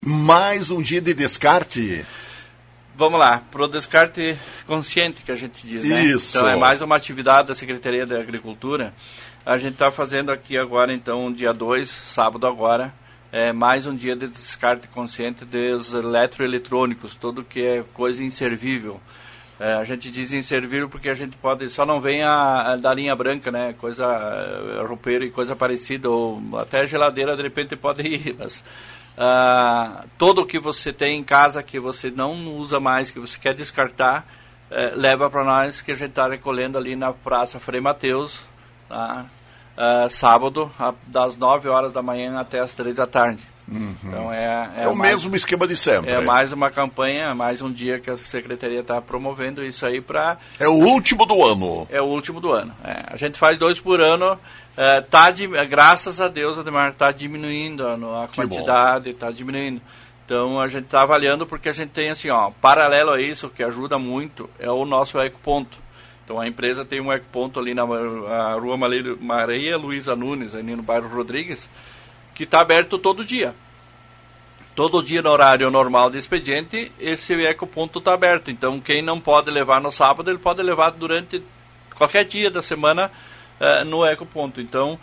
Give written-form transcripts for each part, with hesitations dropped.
Mais um dia de descarte. Vamos lá, pro descarte consciente que a gente diz, né? Isso. Então é mais uma atividade da Secretaria da Agricultura. A gente está fazendo aqui agora, então, dia 2, sábado agora, mais um dia de descarte consciente dos eletroeletrônicos, tudo que é coisa inservível. A gente diz inservível porque a gente pode, só não vem da linha branca, né? Coisa roupeira e coisa parecida, ou até geladeira de repente pode ir, mas todo o que você tem em casa que você não usa mais, que você quer descartar, leva para nós, que a gente está recolhendo ali na Praça Frei Mateus, tá? Sábado, das 9 horas da manhã até as 3 da tarde. Uhum. Então é o mesmo esquema de sempre. É mais uma campanha, mais um dia que a Secretaria está promovendo isso aí para... É o último do ano. É o último do ano. A gente faz 2 por ano. Graças a Deus, Ademar, está diminuindo a quantidade, está diminuindo. Então a gente está avaliando porque a gente tem assim, paralelo a isso, que ajuda muito, é o nosso ecoponto. Então a empresa tem um ecoponto ali na Rua Maria Luísa Nunes, ali no bairro Rodrigues, que está aberto todo dia. Todo dia no horário normal de expediente, esse ecoponto está aberto. Então quem não pode levar no sábado, ele pode levar durante qualquer dia da semana no ecoponto. Então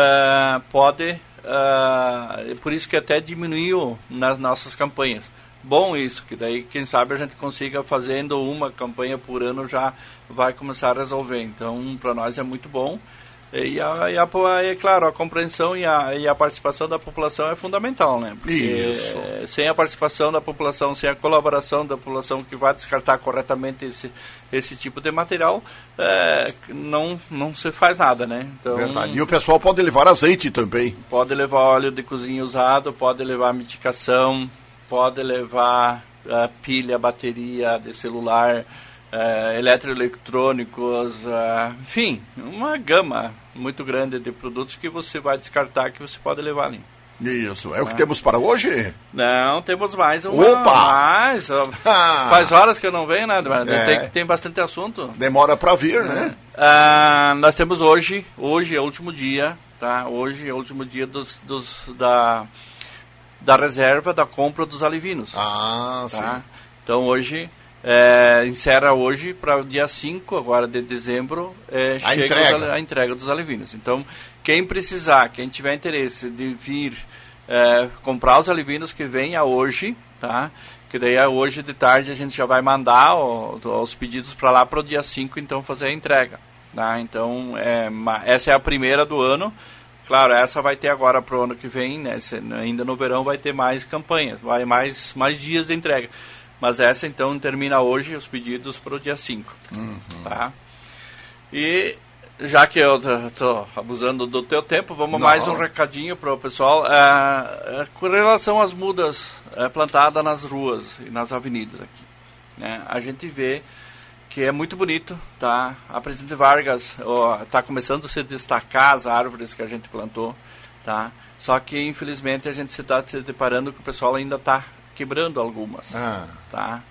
por isso que até diminuiu nas nossas campanhas. Bom isso, que daí quem sabe a gente consiga fazendo uma campanha por ano já vai começar a resolver. Então para nós é muito bom. E é claro, a compreensão e a participação da população é fundamental, né? Porque sem a participação da população, sem a colaboração da população que vai descartar corretamente esse tipo de material, não se faz nada, né? Então, verdade. E o pessoal pode levar azeite também. Pode levar óleo de cozinha usado, pode levar medicação, pode levar pilha, bateria de celular, eletroeletrônicos, enfim, uma gama muito grande de produtos que você vai descartar, que você pode levar ali. Isso, é o que temos para hoje? Não, temos mais uma. Opa! Faz horas que eu não venho, né? Tem bastante assunto. Demora para vir, né? Nós temos hoje é o último dia, tá? Hoje é o último dia da reserva da compra dos alivinos. Tá? Sim. Então hoje... encerra hoje para o dia 5 agora de dezembro chega a entrega dos alivinos. Então quem precisar, quem tiver interesse de vir comprar os alivinos, que venha hoje, tá? Que daí hoje de tarde a gente já vai mandar os pedidos para lá para o dia 5, então fazer a entrega, tá? Então essa é a primeira do ano. Claro, essa vai ter agora para o ano que vem, né? Ainda no verão vai ter mais campanhas, vai mais dias de entrega. Mas essa, então, termina hoje os pedidos para o dia 5. Uhum. Tá? E, já que eu estou abusando do teu tempo, vamos mais um recadinho para o pessoal. Com relação às mudas plantadas nas ruas e nas avenidas aqui, né? A gente vê que é muito bonito, tá? A Presidente Vargas está começando a se destacar as árvores que a gente plantou, tá? Só que, infelizmente, a gente está se deparando que o pessoal ainda está quebrando algumas, tá?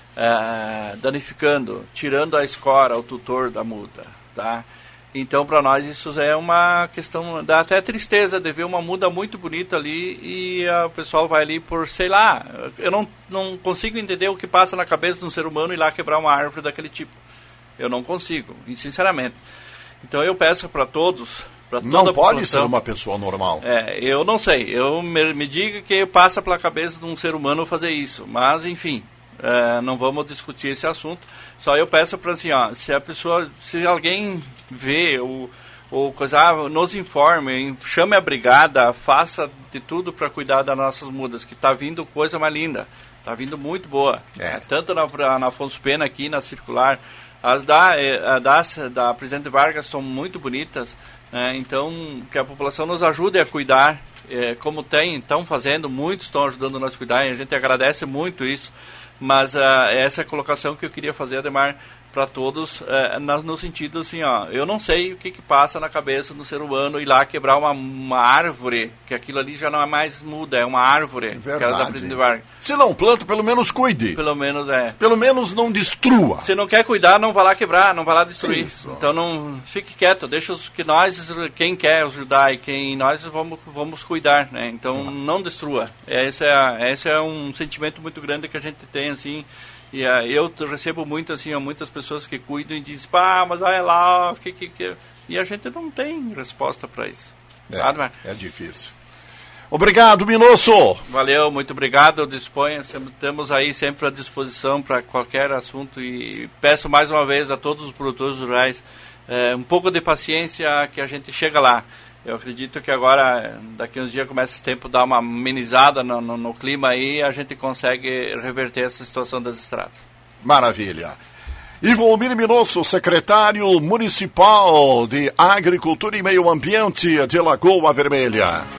Danificando, tirando a escora, o tutor da muda, tá? Então, para nós, isso é uma questão, dá até tristeza de ver uma muda muito bonita ali e o pessoal vai ali por, sei lá, eu não consigo entender o que passa na cabeça de um ser humano ir lá quebrar uma árvore daquele tipo. Eu não consigo, sinceramente. Então, eu peço para todos... Não pode ser uma pessoa normal. Eu não sei. Me diga que passa pela cabeça de um ser humano fazer isso. Mas, enfim, não vamos discutir esse assunto. Só eu peço para assim, se alguém vê ou coisa, nos informe, chame a brigada, faça de tudo para cuidar das nossas mudas, que está vindo coisa mais linda. Está vindo muito boa. Tanto na Afonso Pena aqui, na Circular. As da Presidente Vargas são muito bonitas. Então, que a população nos ajude a cuidar, como estão fazendo, muitos estão ajudando nós a cuidar, e a gente agradece muito isso, mas essa é a colocação que eu queria fazer, Ademar, para todos, no sentido assim, ó, eu não sei o que passa na cabeça do ser humano ir lá quebrar uma árvore, que aquilo ali já não é mais muda, é uma árvore. Verdade. Se não planta, pelo menos cuide. Pelo menos Pelo menos não destrua. Se não quer cuidar, não vai lá quebrar, não vai lá destruir. Isso. Então não fique quieto, deixa que nós, quem quer ajudar e quem nós vamos cuidar, né? Então não destrua. Esse é um sentimento muito grande que a gente tem, assim. E eu recebo muito, assim, muitas pessoas que cuidam e dizem, mas olha lá, e a gente não tem resposta para isso. É difícil. Obrigado, Minosso. Valeu, muito obrigado, disponha, estamos aí sempre à disposição para qualquer assunto e peço mais uma vez a todos os produtores rurais um pouco de paciência que a gente chega lá. Eu acredito que agora, daqui uns dias, começa esse tempo a dar uma amenizada no clima aí e a gente consegue reverter essa situação das estradas. Maravilha. Ivolmir Minosso, secretário municipal de Agricultura e Meio Ambiente de Lagoa Vermelha.